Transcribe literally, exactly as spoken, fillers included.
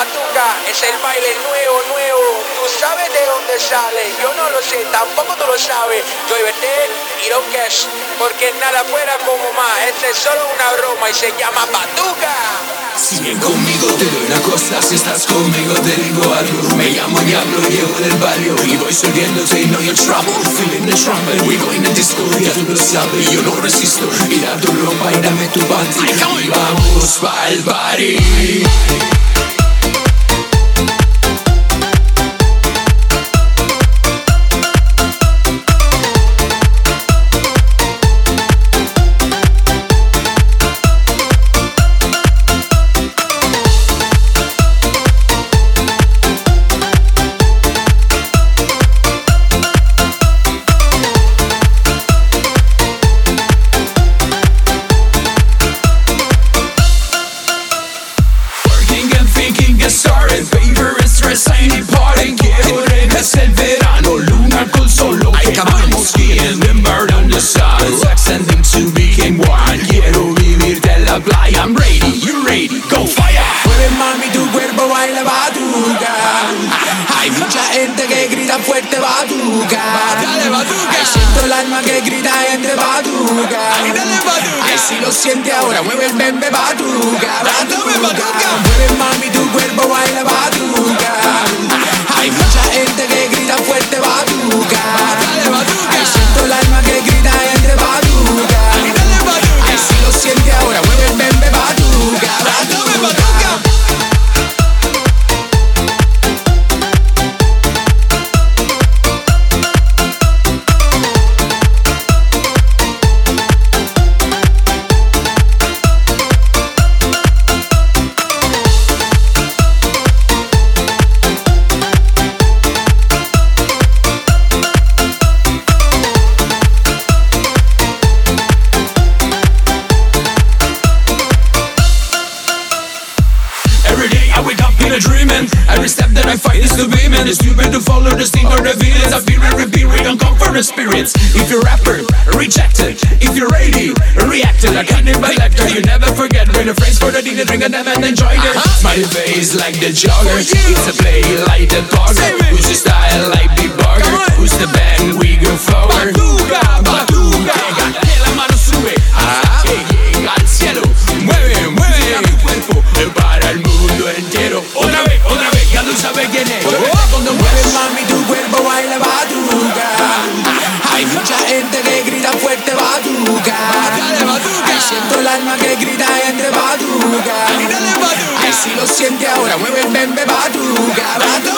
batuca es el baile nuevo, nuevo. Tú sabes de dónde sale, yo no lo sé, tampoco tú lo sabes. Joy Verde y Don Cash, porque nada fuera como más. Este es solo una broma y se llama batuca. Si bien conmigo te doy una cosa, si estás conmigo te digo algo. Me llamo Diablo, llevo del barrio y voy subiéndote y know you're trouble. Feeling the trumpet, we going to disco, ya tú lo sabes. Yo no resisto, y da tu ropa y dame tu panty. Y vamos pa'l party. I'm ready, you ready, go fire. Mueve mami tu cuerpo, baila batuca. Hay mucha gente que grita fuerte batuca. Dale batuca. Ay, siento el alma que grita entre batuca. Ay, dale batuca. Ay, si lo siente ahora, mueve el bembe batuca. Dame batuca. Mueve mami tu cuerpo, baila batuca. Hay mucha gente que grita fuerte batuca. Dale batuca. Ay, siento el alma que grita entre batuca. Ay, dale batuca. Ay, si lo siente ahora, mueve el bembe batuca. Dame batuca. Dreaming. Every step that I fight is the beaming. It's stupid to follow the sting or the feelings. I feel and repeat, we don't come from experience. If you're rapper, rejected. If you're ready, reacted. I can't even lecture. You never forget when the friends for the dinner, drink and them and enjoy it. Smiley face like the jogger. It's a play like the dogger. Who's the style like Big Burger? Who's the band we go forward? Batuca, batuca. Que la mano sube hasta que llega al cielo. Mueve, mueve tu cuerpo para el mundo entero. Otra vez, otra vez, ya tú sabes quién es. Cuando mueves mami tu cuerpo baila batuca. Hay mucha gente que grita fuerte batuca. Dale batuca. Ay, siento el alma que grita entre batuca. Ay, dale batuca. Ay, si lo siente ahora, mueve el bembe batuca. Batuca.